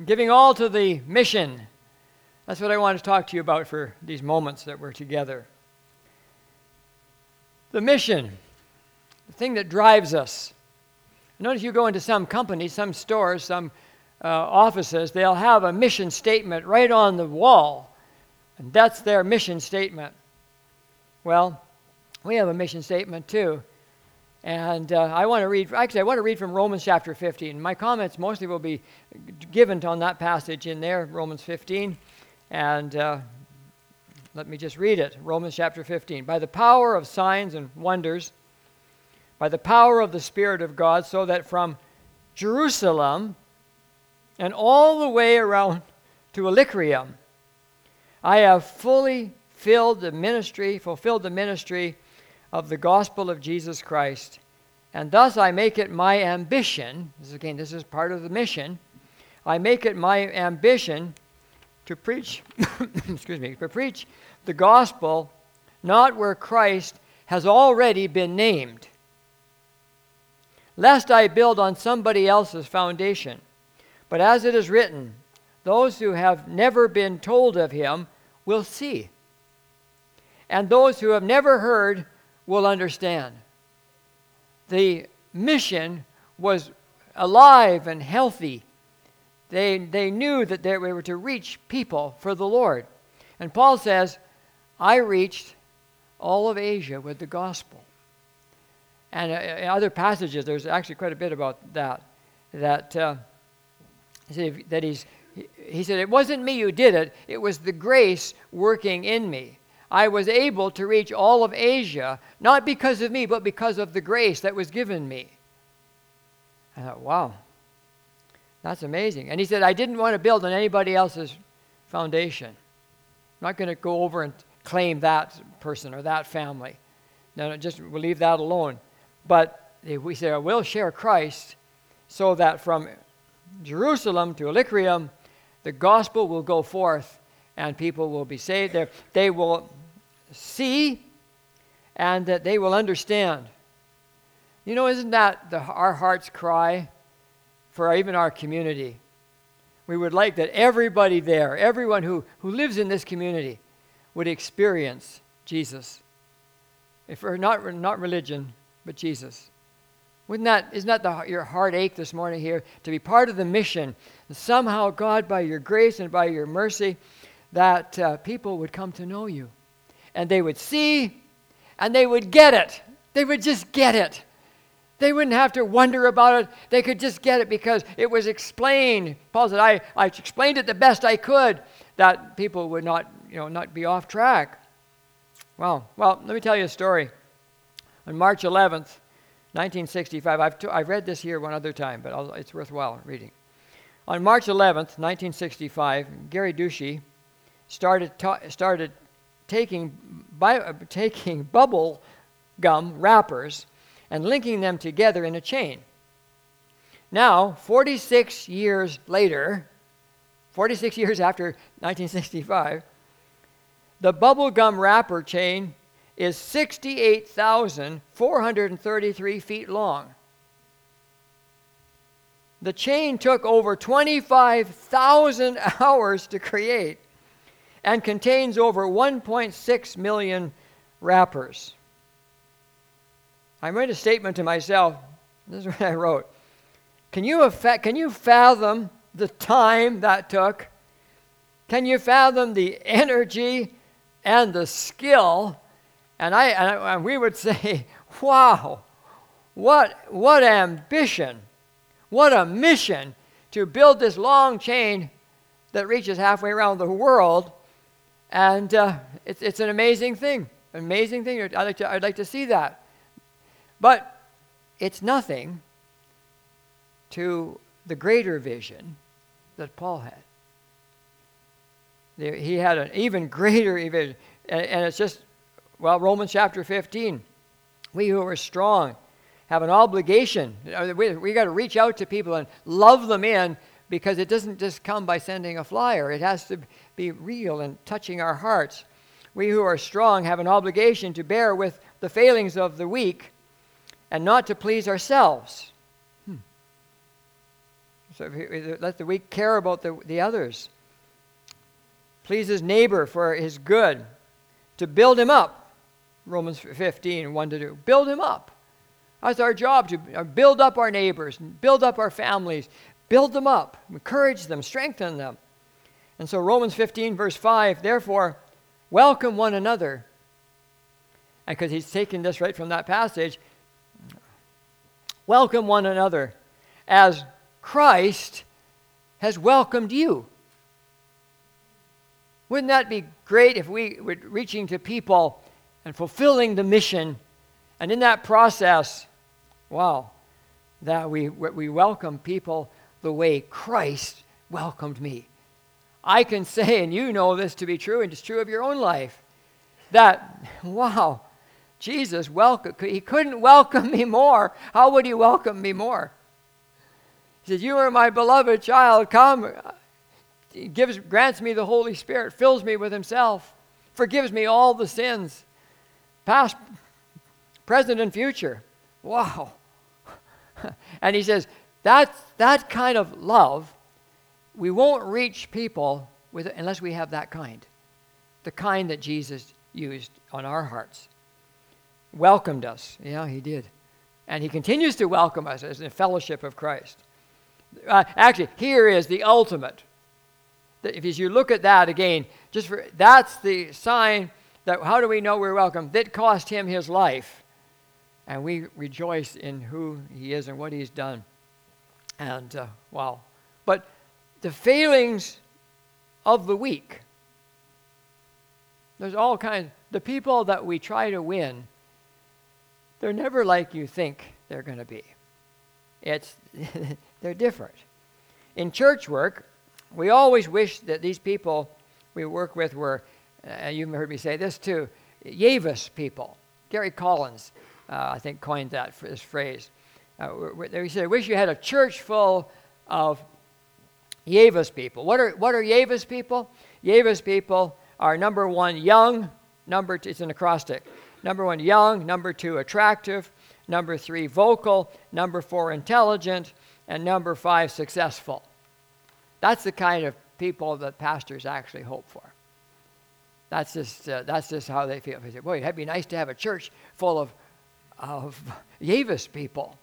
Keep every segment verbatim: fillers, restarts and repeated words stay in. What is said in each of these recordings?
giving all to the mission. That's what I want to talk to you about for these moments that we're together. The mission, the thing that drives us. Notice you go into some companies, some stores, some uh, offices, they'll have a mission statement right on the wall, and that's their mission statement. Well, we have a mission statement too. And uh, I want to read, actually I want to read from Romans chapter fifteen. My comments mostly will be given on that passage in there, Romans fifteen. And uh, let me just read it, Romans chapter fifteen. By the power of signs and wonders, by the power of the Spirit of God, so that from Jerusalem and all the way around to Illyricum, I have fully filled the ministry, fulfilled the ministry of the gospel of Jesus Christ, and thus I make it my ambition, this is, again, this is part of the mission, I make it my ambition to preach, excuse me, to preach the gospel not where Christ has already been named, lest I build on somebody else's foundation. But as it is written, those who have never been told of him will see, and those who have never heard will understand. The mission was alive and healthy. They, they knew that they were to reach people for the Lord. And Paul says, I reached all of Asia with the gospel. And uh, in other passages, there's actually quite a bit about that. That, uh, that he's, he said, it wasn't me who did it, it was the grace working in me. I was able to reach all of Asia, not because of me, but because of the grace that was given me. I thought, wow, that's amazing. And he said, I didn't want to build on anybody else's foundation. I'm not going to go over and claim that person or that family. No, just we'll leave that alone. But we say, I will share Christ so that from Jerusalem to Illyricum, the gospel will go forth and people will be saved. They're, they will see and that they will understand. You know, isn't that the, our heart's cry for even our community? We would like that everybody there, everyone who, who lives in this community would experience Jesus. If we're not, not religion, but Jesus. Wouldn't that, isn't that the, your heartache this morning here? To be part of the mission. And somehow, God, by your grace and by your mercy, that uh, people would come to know you. And they would see, and they would get it. They would just get it. They wouldn't have to wonder about it. They could just get it because it was explained. Paul said, I, I explained it the best I could, that people would not, you know, not be off track. Well, well, let me tell you a story. On March eleventh, nineteen sixty-five, I've, t- I've read this here one other time, but I'll, it's worthwhile reading. On March eleventh, nineteen sixty-five, Gary Ducey started ta- started taking bi- taking bubble gum wrappers and linking them together in a chain. Now, forty-six years later, forty-six years after nineteen sixty-five, the bubble gum wrapper chain is sixty-eight thousand four hundred thirty-three feet long. The chain took over twenty-five thousand hours to create and contains over one point six million wrappers. I made a statement to myself. This is what I wrote. Can you, affect, can you fathom the time that took? Can you fathom the energy and the skill? And I and, I, and we would say, wow, what, what ambition, what a mission to build this long chain that reaches halfway around the world. And uh, it's, it's an amazing thing, amazing thing. I'd like to, I'd like to see that. But it's nothing to the greater vision that Paul had. He had an even greater vision. And, and it's just, well, Romans chapter fifteen. We who are strong have an obligation. We, we got to reach out to people and love them in, because it doesn't just come by sending a flyer. It has to be real and touching our hearts. We who are strong have an obligation to bear with the failings of the weak and not to please ourselves. Hmm. So let the weak care about the, the others. Please his neighbor for his good. To build him up. Romans fifteen, one to two. Build him up. That's our job, to build up our neighbors, build up our families, build them up, encourage them, strengthen them. And so Romans fifteen, verse five, therefore, welcome one another. And because he's taking this right from that passage, welcome one another as Christ has welcomed you. Wouldn't that be great if we were reaching to people and fulfilling the mission, and in that process, wow, that we we welcome people the way Christ welcomed me. I can say, and you know this to be true, and it's true of your own life, that, wow, Jesus welcome, he couldn't welcome me more. How would he welcome me more? He says, you are my beloved child, come. He gives, grants me the Holy Spirit, fills me with himself, forgives me all the sins, past, present, and future. Wow. And he says, that's, that kind of love, we won't reach people with it unless we have that kind. The kind that Jesus used on our hearts. Welcomed us. Yeah, he did. And he continues to welcome us as in fellowship of Christ. Uh, actually, here is the ultimate. If you look at that again, just for, that's the sign that how do we know we're welcome? That cost him his life. And we rejoice in who he is and what he's done. And, uh, wow. But the failings of the weak, there's all kinds. The people that we try to win, they're never like you think they're going to be. It's they're different. In church work, we always wish that these people we work with were, uh, you've heard me say this too, Yavis people. Gary Collins, uh, I think, coined that this phrase. Uh, he said, I wish you had a church full of Yavis people. What are what are Yavis people? Yavis people are, number one, young. Number two, it's an acrostic. Number one, young. Number two, attractive. Number three, vocal. Number four, intelligent. And number five, successful. That's the kind of people that pastors actually hope for. That's just uh, that's just how they feel. They say, boy, it'd be nice to have a church full of of Yavis people.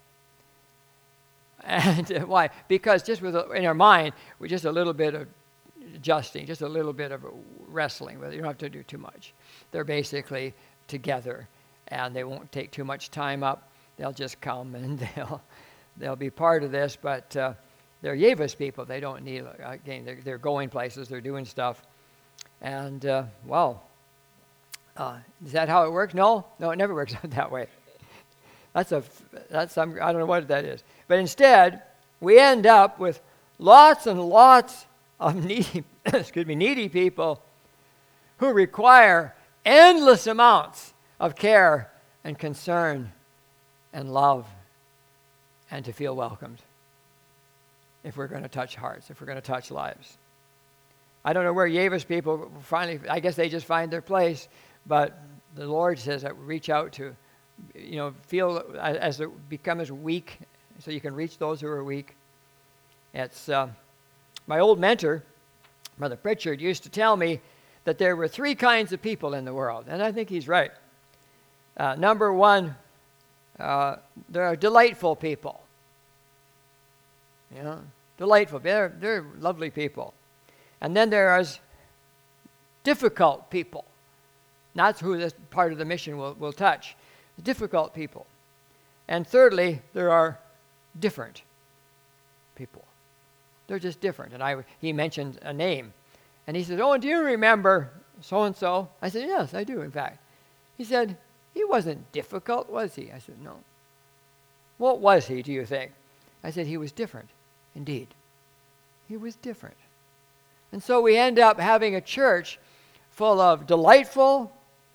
And uh, why? Because just with a, in our mind, with just a little bit of adjusting, just a little bit of wrestling with it. You don't have to do too much. They're basically together, and they won't take too much time up. They'll just come and they'll they'll be part of this. But uh, they're Yavis people. They don't need again. They're, they're going places. They're doing stuff. And uh, well, uh, is that how it works? No, no, it never works out that way. That's a that's some I don't know what that is. But instead, we end up with lots and lots of needy, excuse me, needy people who require endless amounts of care and concern and love and to feel welcomed if we're going to touch hearts, if we're going to touch lives. I don't know where Yavis people finally, I guess they just find their place, but the Lord says that we reach out to, you know, feel as they become as weak so you can reach those who are weak. It's uh, my old mentor, Brother Pritchard, used to tell me that there were three kinds of people in the world, and I think he's right. Uh, number one, uh, there are delightful people. You know, delightful. They're, they're lovely people. And then there is difficult people. And that's who this part of the mission will, will touch. Difficult people. And thirdly, there are different people. They're just different. And I, he mentioned a name. And he said, oh, do you remember so-and-so? I said, yes, I do, in fact. He said, he wasn't difficult, was he? I said, no. What was he, do you think? I said, he was different, indeed. He was different. And so we end up having a church full of delightful,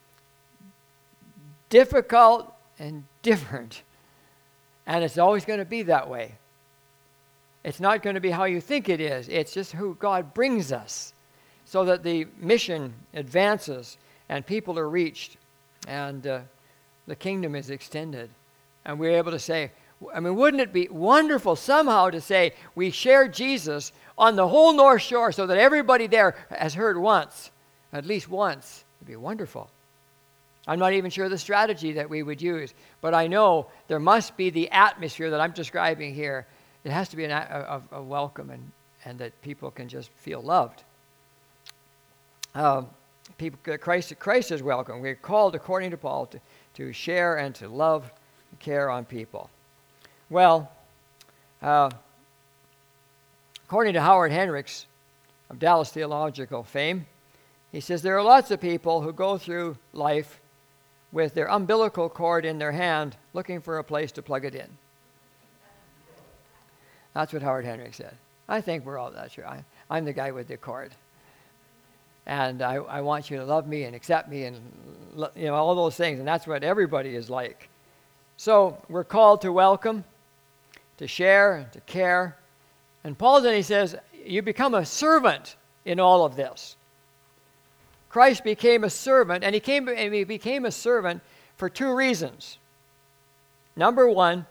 difficult, and different. And it's always going to be that way. It's not going to be how you think it is. It's just who God brings us so that the mission advances and people are reached and uh, the kingdom is extended. And we're able to say, I mean, wouldn't it be wonderful somehow to say we share Jesus on the whole North Shore so that everybody there has heard once, at least once? It'd be wonderful. I'm not even sure the strategy that we would use, but I know there must be the atmosphere that I'm describing here. It has to be an, a, a welcome and, and that people can just feel loved. Um, people, Christ, Christ is welcome. We're called, according to Paul, to, to share and to love and care on people. Well, uh, according to Howard Hendricks of Dallas Theological fame, he says there are lots of people who go through life with their umbilical cord in their hand looking for a place to plug it in. That's what Howard Hendricks said. I think we're all that sure. I, I'm the guy with the cord. And I, I want you to love me and accept me and, you know, all those things. And that's what everybody is like. So we're called to welcome, to share, and to care. And Paul then he says, you become a servant in all of this. Christ became a servant, and he came and he became a servant for two reasons. Number one,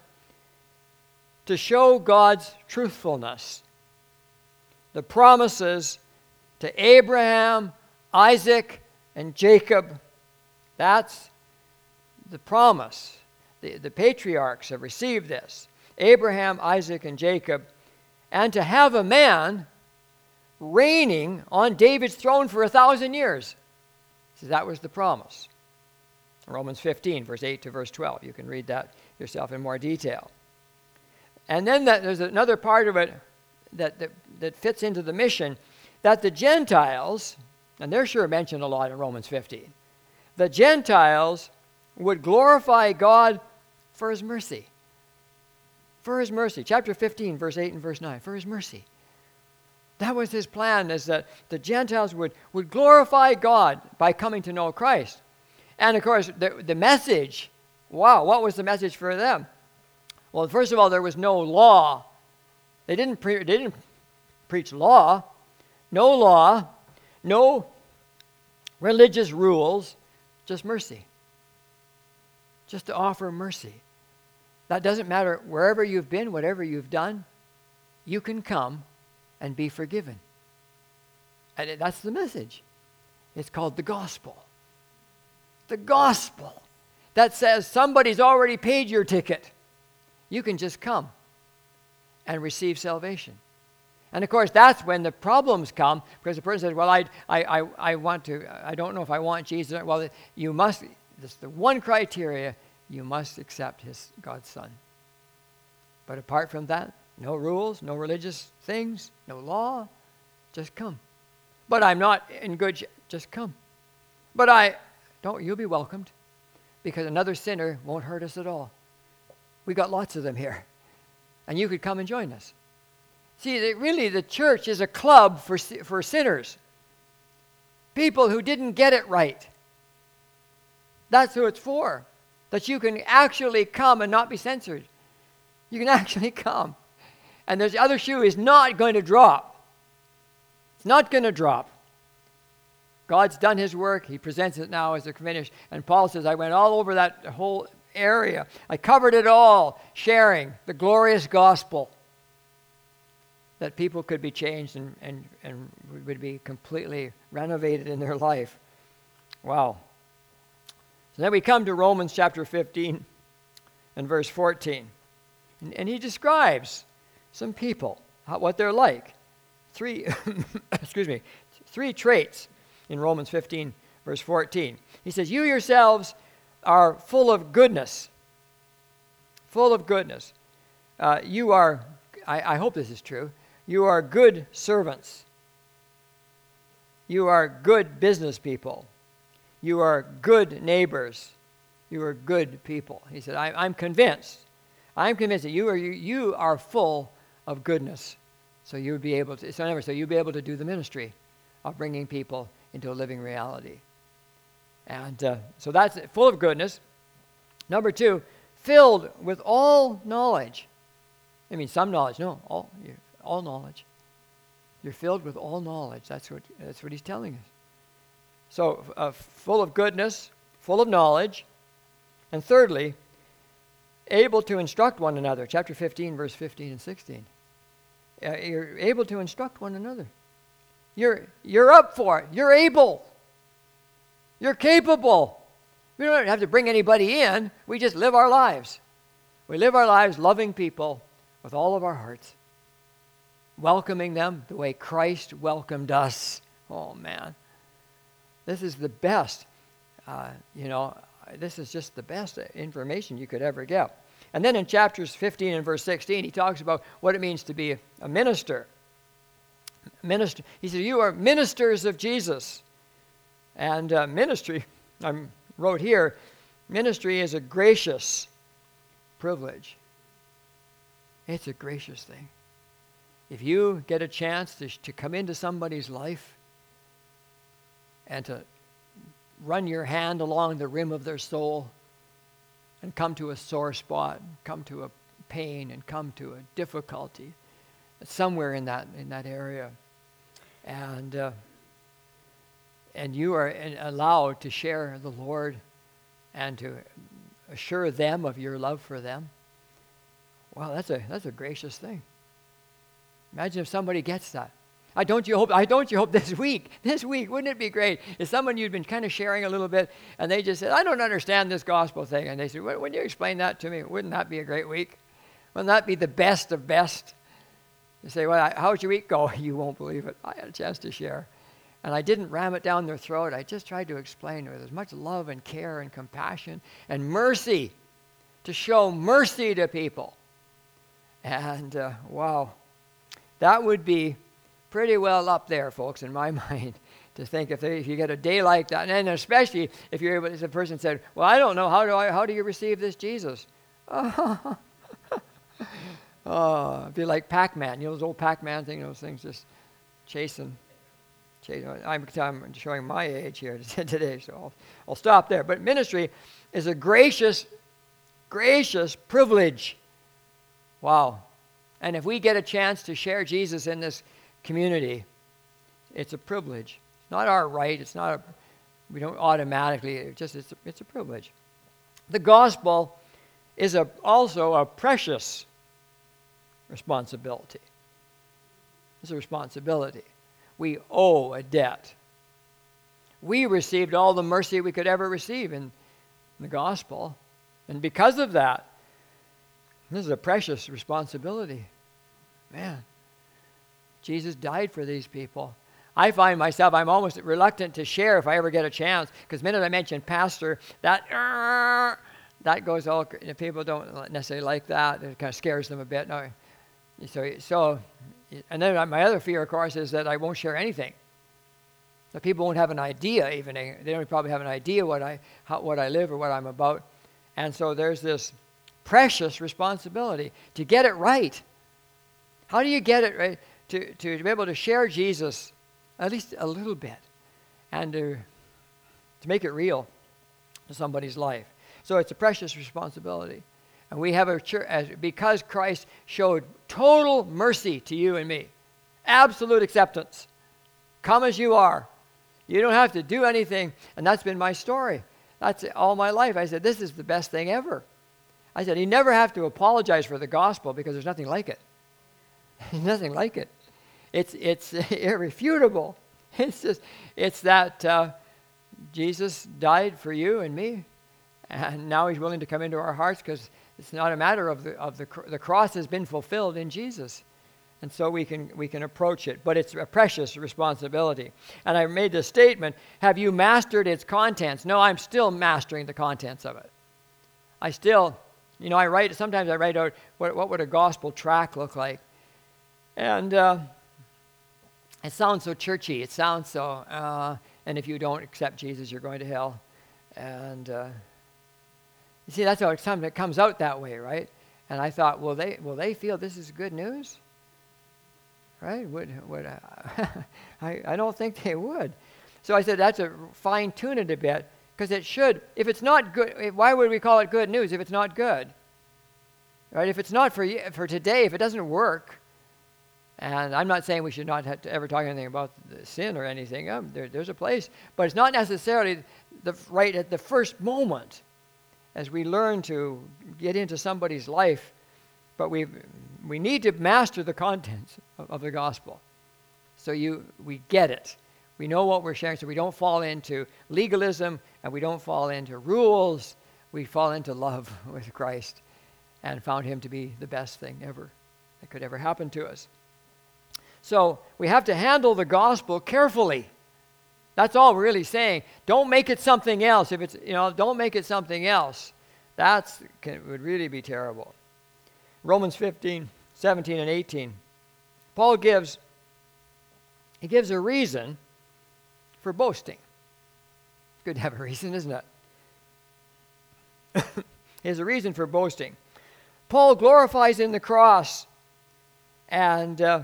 to show God's truthfulness. The promises to Abraham, Isaac, and Jacob, that's the promise. The, the patriarchs have received this. Abraham, Isaac, and Jacob. And to have a man reigning on David's throne for a thousand years. So that was the promise. Romans fifteen, verse eight to verse twelve. You can read that yourself in more detail. And then that, there's another part of it that, that, that fits into the mission, that the Gentiles, and they're sure mentioned a lot in Romans fifteen, the Gentiles would glorify God for his mercy. For his mercy. Chapter fifteen, verse eight and verse nine. For his mercy. That was his plan, is that the Gentiles would, would glorify God by coming to know Christ. And of course, the, the message, wow, what was the message for them? Well, first of all, there was no law. They didn't, pre- they didn't preach law. No law. No religious rules. Just mercy. Just to offer mercy. That doesn't matter wherever you've been, whatever you've done, you can come and be forgiven. And that's the message. It's called the gospel. The gospel that says somebody's already paid your ticket. You can just come and receive salvation. And of course, that's when the problems come, because the person says, well, I, I, I, I want to, I don't know if I want Jesus. Well, you must, this is the one criteria, you must accept his God's Son. But apart from that, no rules, no religious things, no law, just come. But I'm not in good shape, just come. But I, don't, you'll be welcomed, because another sinner won't hurt us at all. We got lots of them here, and you could come and join us. See, really the church is a club for, for sinners, people who didn't get it right. That's who it's for. That you can actually come and not be censored. You can actually come. And the other shoe is not going to drop. It's not going to drop. God's done his work. He presents it now as a finished. And Paul says, I went all over that whole area. I covered it all, sharing the glorious gospel. That people could be changed and, and, and would be completely renovated in their life. Wow. So then we come to Romans chapter fifteen and verse fourteen. And, and he describes some people, how, what they're like. Three, excuse me, three traits in Romans fifteen, verse fourteen. He says, you yourselves are full of goodness. Full of goodness. Uh, you are, I, I hope this is true, you are good servants. You are good business people. You are good neighbors. You are good people. He said, I, I'm convinced. I'm convinced that you are you, you are full of goodness. So you would be able to, so, so you'd be able to do the ministry of bringing people into a living reality. And uh, so that's it, full of goodness. Number two, filled with all knowledge. I mean, some knowledge. No, all all knowledge. You're filled with all knowledge. That's what that's what he's telling us. So, uh, full of goodness, full of knowledge. And thirdly, able to instruct one another. Chapter fifteen, verse fifteen and sixteen. Uh, you're able to instruct one another. You're, you're up for it. You're able. You're capable. We don't have to bring anybody in. We just live our lives. We live our lives loving people with all of our hearts, welcoming them the way Christ welcomed us. Oh, man. This is the best. Uh, you know, this is just the best information you could ever get. And then in chapters fifteen and verse sixteen, he talks about what it means to be a minister. Minister. He said, you are ministers of Jesus. And uh, ministry, I wrote here, ministry is a gracious privilege. It's a gracious thing. If you get a chance to, to come into somebody's life and to run your hand along the rim of their soul and come to a sore spot, come to a pain, and come to a difficulty, somewhere in that in that area, and uh, and you are allowed to share the Lord and to assure them of your love for them. Wow, that's a that's a gracious thing. Imagine if somebody gets that. I don't you hope I don't you hope this week, this week, wouldn't it be great if someone you'd been kind of sharing a little bit and they just said, I don't understand this gospel thing. And they said, well, when you explain that to me, wouldn't that be a great week? Wouldn't that be the best of best? You say, well, how'd your week go? You won't believe it. I had a chance to share. And I didn't ram it down their throat. I just tried to explain with as much love and care and compassion and mercy, to show mercy to people. And uh, wow, that would be pretty well up there, folks, in my mind, to think if, they, if you get a day like that, and especially if you're able, as a person said, well, I don't know, how do I, how do you receive this Jesus? Oh, oh it'd be like Pac-Man, you know, those old Pac-Man thing, those things just chasing. chasing. I'm, I'm showing my age here today, so I'll, I'll stop there. But ministry is a gracious, gracious privilege. Wow. And if we get a chance to share Jesus in this community, it's a privilege. It's not our right. It's not a, we don't automatically, it just, it's a, it's a privilege. The gospel is a, also a precious responsibility. It's a responsibility. We owe a debt. We received all the mercy we could ever receive in the gospel. And because of that, this is a precious responsibility. Man. Jesus died for these people. I find myself, I'm almost reluctant to share if I ever get a chance, because the minute I mention pastor, that uh, that goes all, people don't necessarily like that. It kind of scares them a bit. No, so, so, and then my other fear, of course, is that I won't share anything. That people won't have an idea even. They don't probably have an idea what I, how, what I live or what I'm about. And so there's this precious responsibility to get it right. How do you get it right? To, to be able to share Jesus at least a little bit and to, to make it real to somebody's life. So it's a precious responsibility. And we have a church, as, because Christ showed total mercy to you and me, absolute acceptance. Come as you are. You don't have to do anything. And that's been my story. That's all my life. I said, this is the best thing ever. I said, you never have to apologize for the gospel because there's nothing like it. There's nothing like it. It's it's irrefutable. It's just it's that uh, Jesus died for you and me, and now He's willing to come into our hearts because it's not a matter of the of the the cross has been fulfilled in Jesus, and so we can we can approach it. But it's a precious responsibility. And I made this statement: have you mastered its contents? No, I'm still mastering the contents of it. I still, you know, I write sometimes I write out what what would a gospel tract look like. And uh, it sounds so churchy. It sounds so, uh, and if you don't accept Jesus, you're going to hell. And uh, you see, that's how it, some, it comes out that way, right? And I thought, will they will they feel this is good news? Right? Would would uh, I? I don't think they would. So I said, that's a fine tune it a bit, because it should. If it's not good, why would we call it good news if it's not good? Right? If it's not for for today, if it doesn't work. And I'm not saying we should not have to ever talk anything about the sin or anything. Um, there, there's a place, but it's not necessarily the right at the first moment. as we learn to get into somebody's life, but we we need to master the contents of, of the gospel. So you we get it. We know what we're sharing, so we don't fall into legalism and we don't fall into rules. We fall into love with Christ and found him to be the best thing ever that could ever happen to us. So we have to handle the gospel carefully. That's all we're really saying. Don't make it something else. If it's, you know, don't make it something else. That's can, would really be terrible. Romans fifteen, seventeen, and eighteen. Paul gives, he gives a reason for boasting. It's good to have a reason, isn't it? There's a reason for boasting. Paul glorifies in the cross, and uh,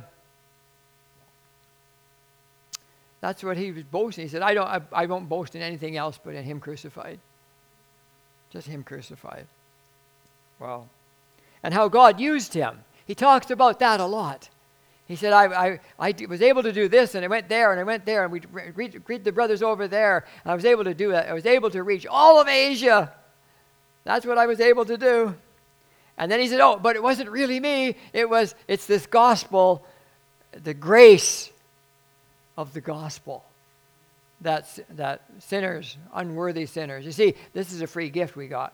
that's what he was boasting. He said, I don't I, I won't boast in anything else but in him crucified. Just him crucified. Wow. And how God used him. He talks about that a lot. He said, I, I, I was able to do this, and I went there, and I went there, and we greet, greet the brothers over there, and I was able to do that. I was able to reach all of Asia. That's what I was able to do. And then he said, oh, but it wasn't really me. It was, it's this gospel, the grace of the gospel. That's, that sinners, unworthy sinners. You see, this is a free gift we got.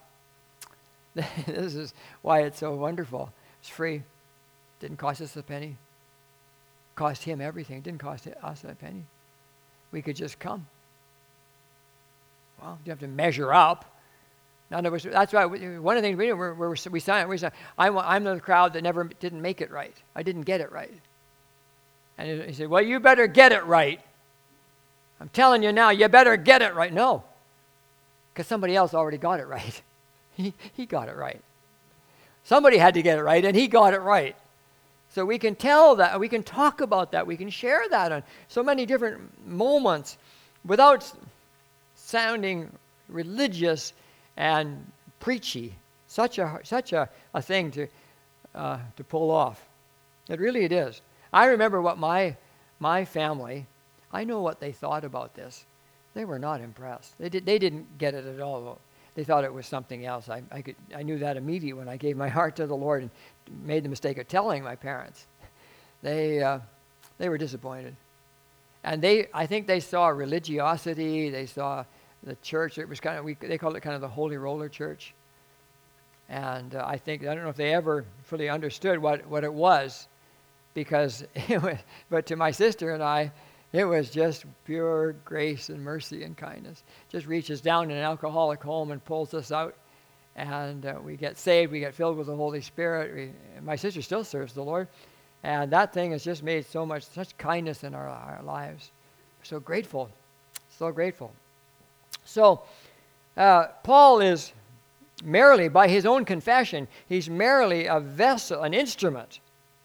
This is why it's so wonderful. It's free. Didn't cost us a penny. Cost him everything. It didn't cost us a penny. We could just come. Well, you have to measure up. None of us. That's why we, one of the things we do, we're, we're, we sign. We sign. I'm, I'm the crowd that never didn't make it right. I didn't get it right. And he said, "Well, you better get it right. I'm telling you now, you better get it right." No, because somebody else already got it right. He he got it right. Somebody had to get it right, and he got it right. So we can tell that, we can talk about that, we can share that on so many different moments without sounding religious and preachy. Such a such a, a thing to uh, to pull off. It really it is. I remember what my my family, I know what they thought about this. They were not impressed. They did they didn't get it at all. They thought it was something else. I, I could I knew that immediately when I gave my heart to the Lord and made the mistake of telling my parents. They uh, they were disappointed, and they I think they saw religiosity. They saw the church. It was kind of we they called it kind of the holy roller church, and uh, I think I don't know if they ever fully understood what, what it was, because it was. But to my sister and I, it was just pure grace and mercy and kindness. Just reaches down in an alcoholic home and pulls us out, and uh, we get saved. We get filled with the Holy Spirit. We, my sister still serves the Lord, and that thing has just made so much, such kindness in our, our lives. We're so grateful, so grateful. So uh, Paul is merely, by his own confession, he's merely a vessel, an instrument,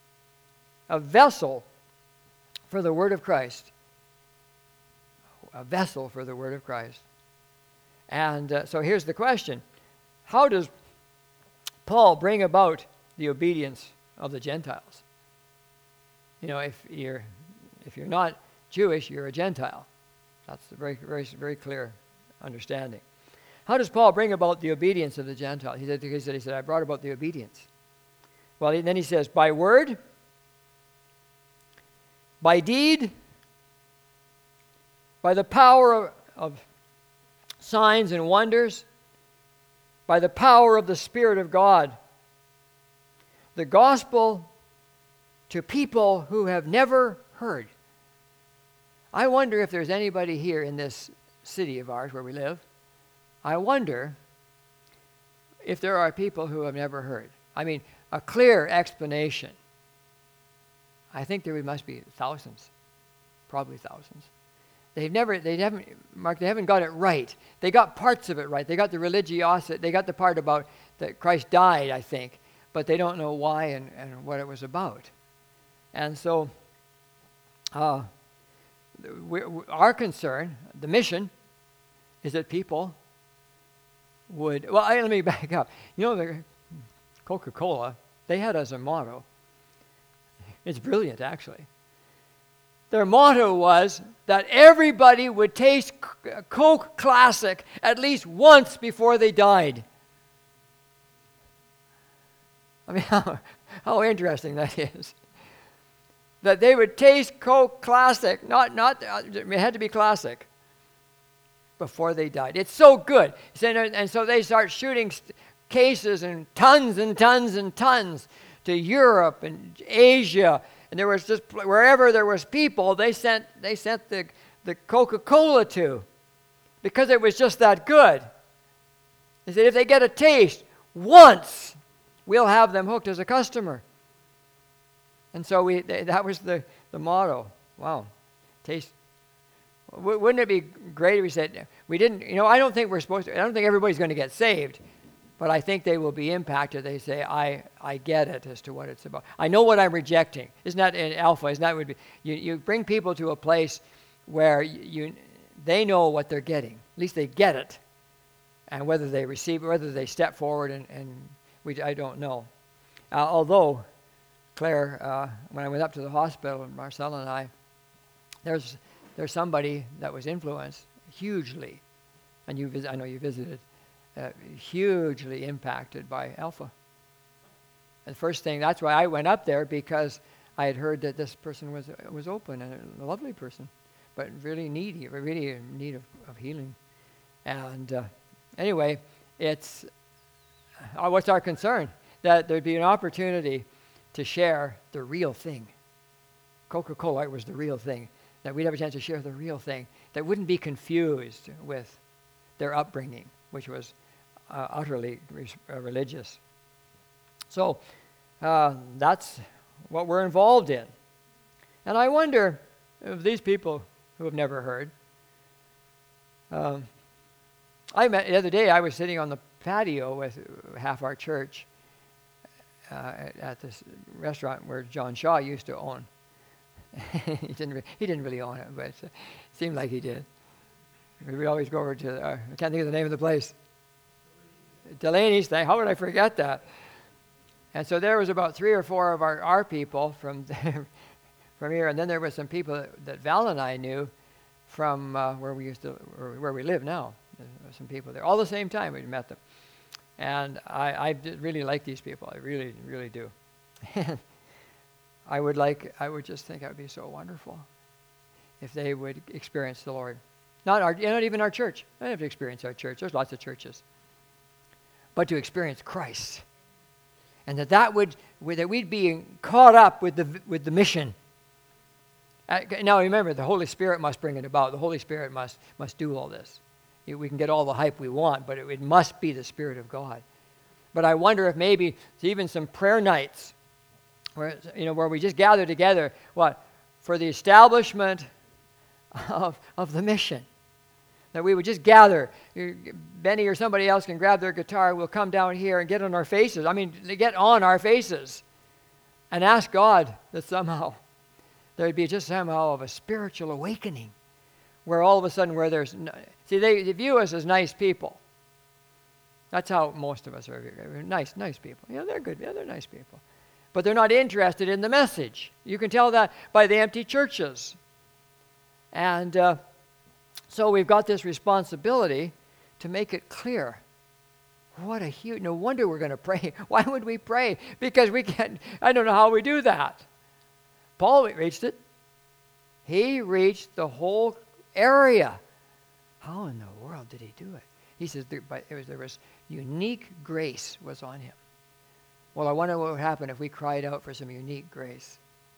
a vessel for the word of Christ. A vessel for the word of Christ. And uh, so here's the question. How does Paul bring about the obedience of the Gentiles? You know, if you're if you're not Jewish, you're a Gentile. That's a very, very, very clear understanding. How does Paul bring about the obedience of the Gentiles? He said, he said, he said I brought about the obedience. Well, then he says, by word, by deed, by the power of, of signs and wonders, by the power of the Spirit of God. The gospel to people who have never heard. I wonder if there's anybody here in this city of ours where we live. I wonder if there are people who have never heard. I mean, a clear explanation. I think there must be thousands, probably thousands. They've never, they haven't, Mark, they haven't got it right. They got parts of it right. They got the religiosity, they got the part about that Christ died, I think, but they don't know why and, and what it was about. And so, uh, we, we, our concern, the mission, is that people would, well, I, let me back up. You know, the Coca-Cola, they had as a motto, it's brilliant actually. Their motto was that everybody would taste Coke Classic at least once before they died. I mean, how, how interesting that is. That they would taste Coke Classic, not, not, it had to be classic, before they died. It's so good. And so they start shooting cases and tons and tons and tons to Europe and Asia. And there was just, wherever there was people, they sent, they sent the, the Coca-Cola to, because it was just that good. They said, if they get a taste once, we'll have them hooked as a customer. And so we they, that was the, the motto. Wow. Taste. W- wouldn't it be great if we said, we didn't, you know, I don't think we're supposed to, I don't think everybody's going to get saved, but I think they will be impacted. They say, I, I get it as to what it's about. I know what I'm rejecting. Isn't that in Alpha? Isn't that would be, you, you bring people to a place where you, you they know what they're getting. At least they get it. And whether they receive it, whether they step forward, and, and we, I don't know. Uh, although, Claire, uh, when I went up to the hospital, and Marcel and I, there's there's somebody that was influenced hugely, and you vis- I know you visited, uh, hugely impacted by Alpha. And the first thing, that's why I went up there, because I had heard that this person was was open and a lovely person, but really needy, really in need of, of healing. And uh, anyway, it's uh, what's our concern? That there'd be an opportunity to share the real thing. Coca-Cola was the real thing. That we'd have a chance to share the real thing. That wouldn't be confused with their upbringing, which was uh, utterly re- uh, religious. So uh, that's what we're involved in. And I wonder if these people who have never heard, um, I met the other day, I was sitting on the patio with half our church uh, at, at this restaurant where John Shaw used to own. he didn't. Re- he didn't really own it, but it seemed like he did. We always go over to. Uh, I can't think of the name of the place. Delaney's thing. How would I forget that? And so there was about three or four of our, our people from there, from here, and then there were some people that, that Val and I knew from uh, where we used to, or where we live now. There were some people there. All the same time we met them, and I, I did really like these people. I really, really do. I would like, I would just think it would be so wonderful if they would experience the Lord. Not our, not even our church. They don't have to experience our church. There's lots of churches. But to experience Christ. And that that would, that we'd be caught up with the, with the mission. Uh, now remember, the Holy Spirit must bring it about. The Holy Spirit must, must do all this. We can get all the hype we want, but it, it must be the Spirit of God. But I wonder if maybe even some prayer nights, where, you know, where we just gather together, what, for the establishment of, of the mission. That we would just gather. Benny or somebody else can grab their guitar. We'll come down here and get on our faces. I mean, get on our faces and ask God that somehow there'd be just somehow of a spiritual awakening, where all of a sudden, where there's, see, they, they view us as nice people. That's how most of us are. Nice, nice people. Yeah, they're good. Yeah, they're nice people. But they're not interested in the message. You can tell that by the empty churches. And uh, so we've got this responsibility to make it clear. What a huge, no wonder we're going to pray. Why would we pray? Because we can't, I don't know how we do that. Paul reached it. He reached the whole area. How in the world did he do it? He says there, but it was, there was unique grace was on him. Well, I wonder what would happen if we cried out for some unique grace.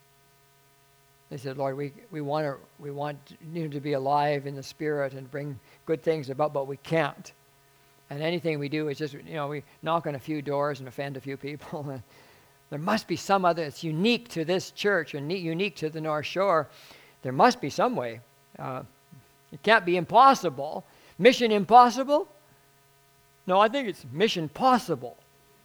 They said, Lord, we, we want to we want you to be alive in the Spirit and bring good things about, but we can't. And anything we do is just, you know, we knock on a few doors and offend a few people. And there must be some other, it's unique to this church and unique to the North Shore. There must be some way. Uh, it can't be impossible. Mission impossible? No, I think it's mission possible.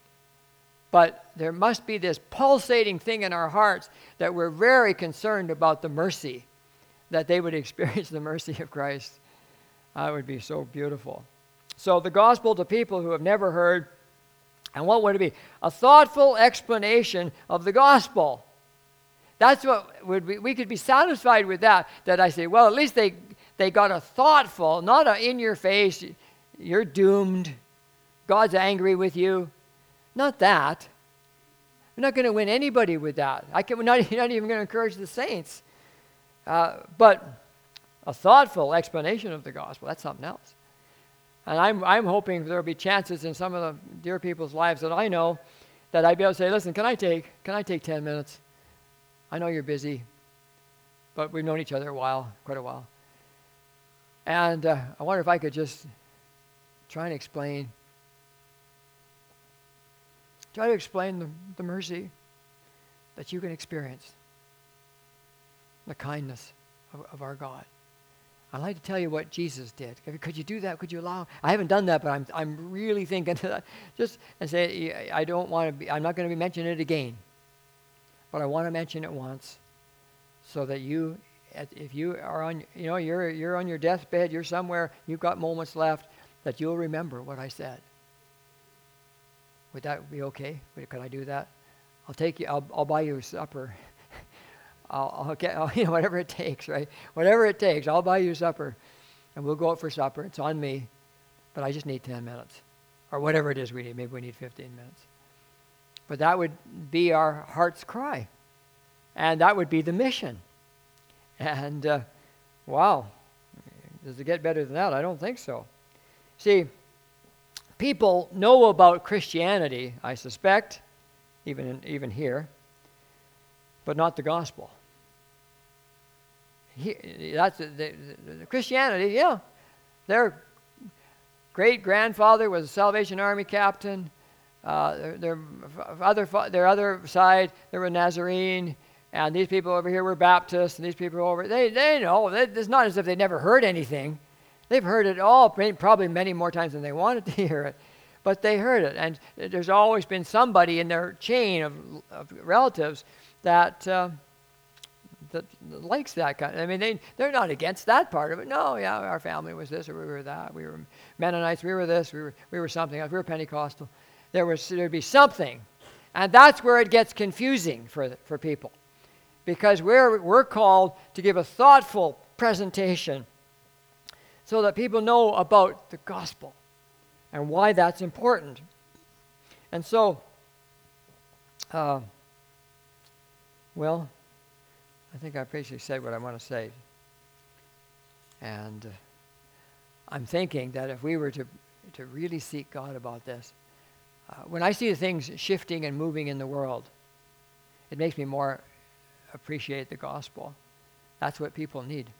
But there must be this pulsating thing in our hearts that we're very concerned about the mercy, that they would experience the mercy of Christ. That would be so beautiful. So the gospel to people who have never heard, and what would it be? A thoughtful explanation of the gospel. That's what would be, we could be satisfied with that, that I say, well, at least they, they got a thoughtful, not a in your face, you're doomed, God's angry with you. Not that, We're not going to win anybody with that. I can, we're not, not even going to encourage the saints. Uh, but a thoughtful explanation of the gospel, that's something else. And I'm, I'm hoping there will be chances in some of the dear people's lives that I know that I'd be able to say, listen, can I take, can I take ten minutes? I know you're busy, but we've known each other a while, quite a while. And uh, I wonder if I could just try and explain Try to explain the, the mercy that you can experience, the kindness of, of our God. I'd like to tell you what Jesus did. Could you do that? Could you allow? I haven't done that, but I'm I'm really thinking to that. Just and say I don't want to be. I'm not going to be mentioning it again, but I want to mention it once, so that you, if you are on, you know, you're you're on your deathbed, you're somewhere, you've got moments left, that you'll remember what I said. Would that be okay? Could I do that? I'll take you. I'll, I'll buy you supper. I'll, I'll get I'll, you know whatever it takes, right? Whatever it takes, I'll buy you supper, and we'll go out for supper. It's on me, but I just need ten minutes, or whatever it is we need. Maybe we need fifteen minutes. But that would be our heart's cry, and that would be the mission. And uh, wow, does it get better than that? I don't think so. See. People know about Christianity, I suspect, even in, even here, but not the gospel. He, that's the, the, the Christianity. Yeah, their great grandfather was a Salvation Army captain. Uh, their, their other their other side, they were Nazarene, and these people over here were Baptists, and these people over they they know. They, it's not as if they never heard anything. They've heard it all, probably many more times than they wanted to hear it, but they heard it. And there's always been somebody in their chain of, of relatives that uh, that likes that kind of, I mean, they, they're not against that part of it. No, yeah, our family was this, or we were that. We were Mennonites, we were this, we were we were something else. We were Pentecostal. There was, there'd be something. And that's where it gets confusing for for people. Because we're we're called to give a thoughtful presentation so that people know about the gospel and why that's important. And so, uh, well, I think I basically said what I want to say. And uh, I'm thinking that if we were to, to really seek God about this, uh, when I see the things shifting and moving in the world, it makes me more appreciate the gospel. That's what people need.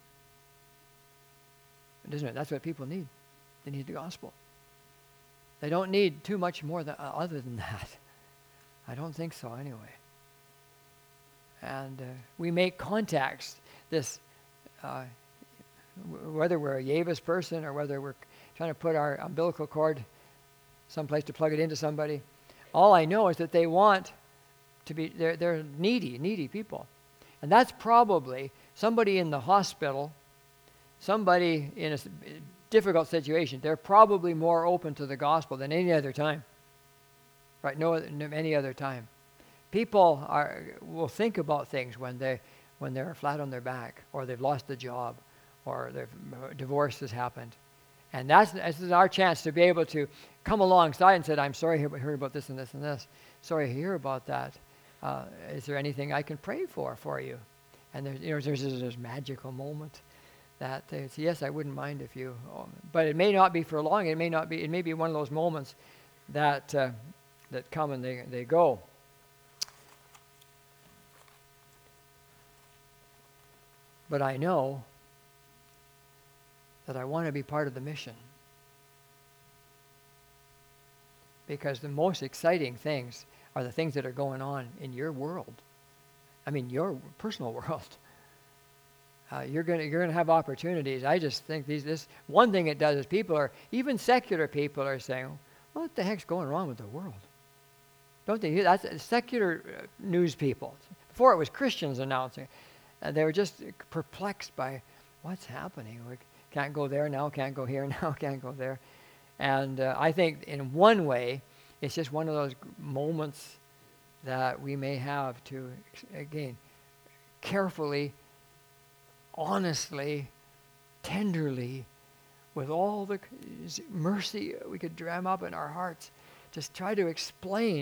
Isn't it? That's what people need. They need the gospel. They don't need too much more than, uh, other than that. I don't think so anyway. And uh, we make contacts. This, uh, w- whether we're a Yavis person or whether we're trying to put our umbilical cord someplace to plug it into somebody, all I know is that they want to be, they're, they're needy, needy people. And that's probably somebody in the hospital, somebody in a difficult situation. They're probably more open to the gospel than any other time. Right? No, no any other time. People are will think about things when they when they're flat on their back, or they've lost a job, or their divorce has happened, and that's this is our chance to be able to come alongside and say, "I'm sorry I heard about this and this and this. Sorry to hear about that. Uh, is there anything I can pray for for you?" And there's you know there's this magical moment that they say, "Yes, I wouldn't mind if you," oh, but it may not be for long. It may not be. It may be one of those moments that uh, that come and they they go. But I know that I want to be part of the mission. Because the most exciting things are the things that are going on in your world. I mean, your personal world. Uh, you're going to you're going to have opportunities. I just think these this one thing it does is people are, even secular people are saying, what the heck's going wrong with the world? Don't they hear that? That's secular news people. Before it was Christians announcing it. Uh, they were just perplexed by what's happening. We can't go there now, can't go here now, can't go there. And uh, I think in one way, it's just one of those moments that we may have to, again, carefully, honestly, tenderly, with all the mercy we could dram up in our hearts, just try to explain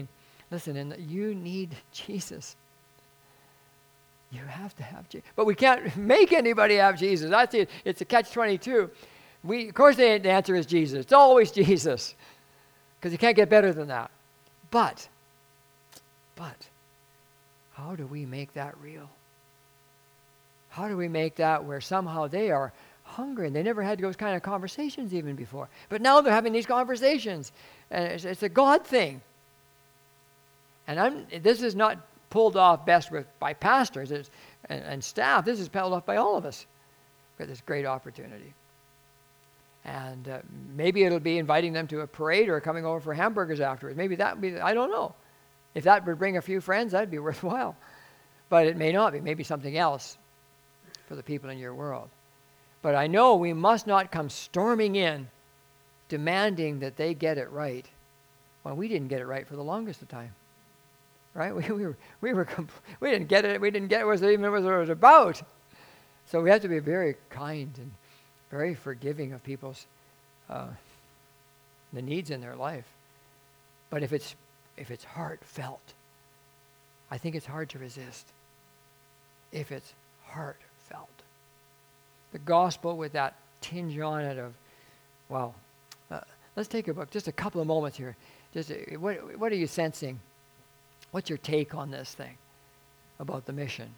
Listen, and you need Jesus. You have to have Jesus. But we can't make anybody have Jesus. That's it. It's a catch twenty-two. We, of course, the answer is Jesus. It's always Jesus. Because you can't get better than that. But, but, how do we make that real? How do we make that where somehow they are hungry and they never had those kind of conversations even before? But now they're having these conversations. And it's, it's a God thing. And I'm, this is not pulled off best with, by pastors and, and staff. This is pulled off by all of us. Got this great opportunity. And uh, maybe it'll be inviting them to a parade or coming over for hamburgers afterwards. Maybe that would be, I don't know. If that would bring a few friends, that'd be worthwhile. But it may not be. Maybe something else for the people in your world. But I know we must not come storming in demanding that they get it right when we didn't get it right for the longest of time. Right? We, we were, we were, compl- we didn't get it. We didn't get it was even what it was about. So we have to be very kind and very forgiving of people's uh, the needs in their life. But if it's if it's heartfelt, I think it's hard to resist. If it's heartfelt, the gospel with that tinge on it of, well, uh, let's take a book. Just a couple of moments here. Just uh, what what are you sensing? What's your take on this thing about the mission?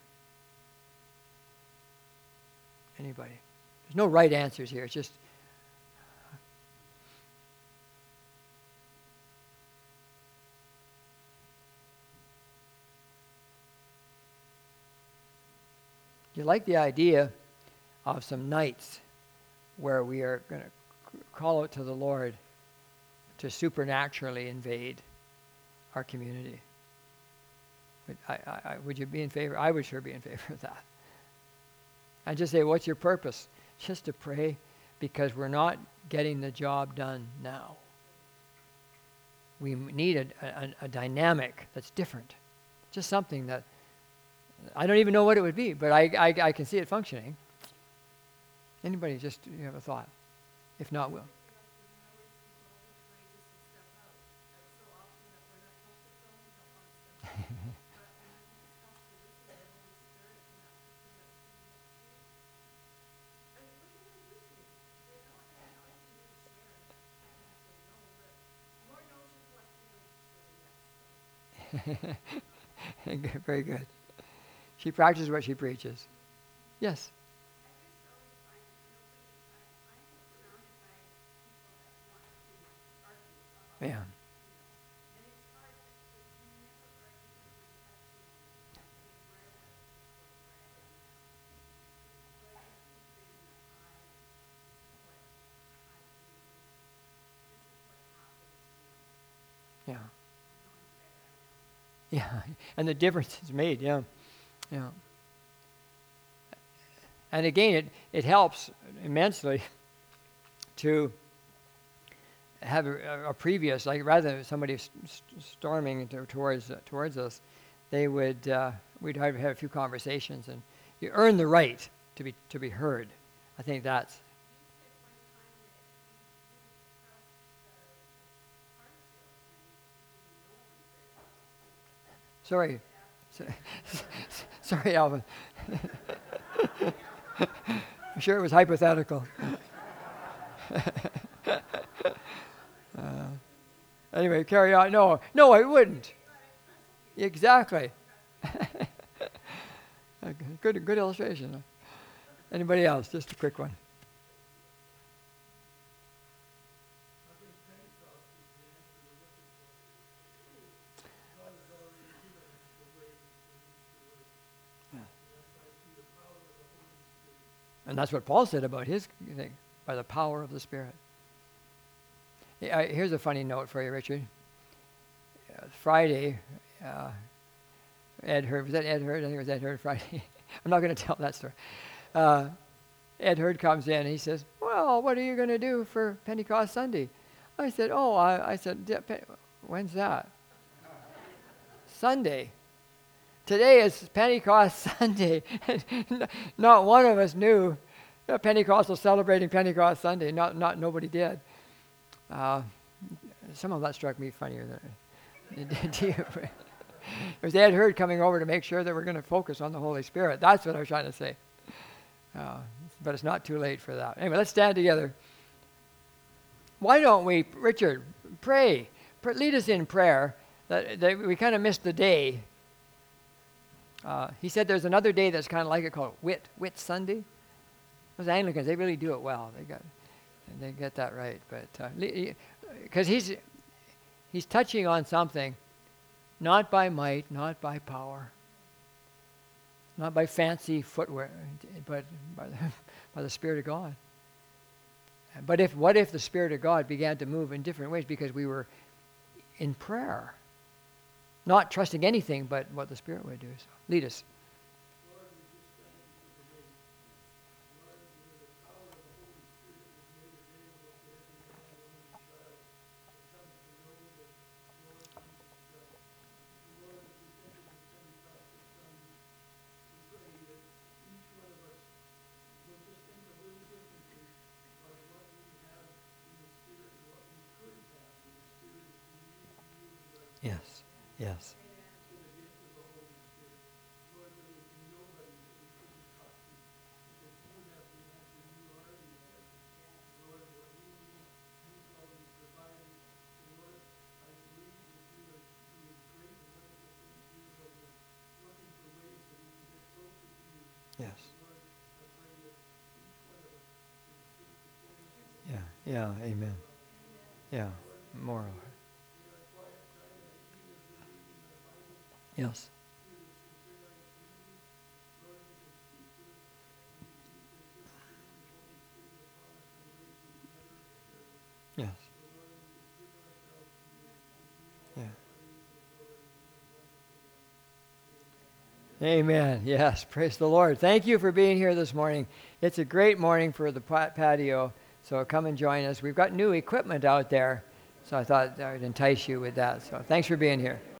Anybody? There's no right answers here. It's just you like the idea of some nights where we are going to call out to the Lord to supernaturally invade our community. Would, I, I, would you be in favor? I would sure be in favor of that. I just say, what's your purpose? Just to pray because we're not getting the job done now. We need a, a, a dynamic that's different. Just something that, I don't even know what it would be, but I, I, I can see it functioning. Anybody, just you have a thought? If not, we'll. Very good. She practices what she preaches. Yes. Yeah. Yeah. Yeah, and the difference is made, yeah. Yeah. And again, it, it helps immensely to have a, a previous, like rather than somebody st- storming to, towards uh, towards us, they would, uh, we'd have, have a few conversations and you earn the right to be to be heard. I think that's. Sorry. Sorry, Alvin. I'm sure it was hypothetical. uh, anyway, carry on. No, no, I wouldn't. Exactly. Good, good illustration. Anybody else? Just a quick one. And that's what Paul said about his thing, by the power of the Spirit. Yeah, here's a funny note for you, Richard. Uh, Friday, uh, Ed Hurd, was that Ed Hurd? I think it was Ed Hurd Friday. I'm not going to tell that story. Uh, Ed Hurd comes in and he says, well, what are you going to do for Pentecost Sunday? I said, oh, I, I said, when's that? Sunday. Today is Pentecost Sunday. Not one of us knew that Pentecost was celebrating Pentecost Sunday. Not, not nobody did. Uh, some of that struck me funnier than Do you pray? Because they had heard coming over to make sure that we're going to focus on the Holy Spirit. That's what I was trying to say. Uh, but it's not too late for that. Anyway, let's stand together. Why don't we, Richard, pray. pray lead us in prayer. That, that we kind of missed the day. Uh, he said there's another day that's kind of like it called Whit, Whit Sunday. Those Anglicans, they really do it well. They got, they get that right. But because uh, he's he's touching on something, not by might, not by power, not by fancy footwear, but by the, by the Spirit of God. But if what if the Spirit of God began to move in different ways because we were in prayer, not trusting anything but what the Spirit would do. So lead us. Yes, yes. Yes. Yeah, yeah, amen. Yeah, more. Yes. Yes. Yeah. Amen. Yes, praise the Lord. Thank you for being here this morning. It's a great morning for the patio, so come and join us. We've got new equipment out there, so I thought I would entice you with that. So thanks for being here.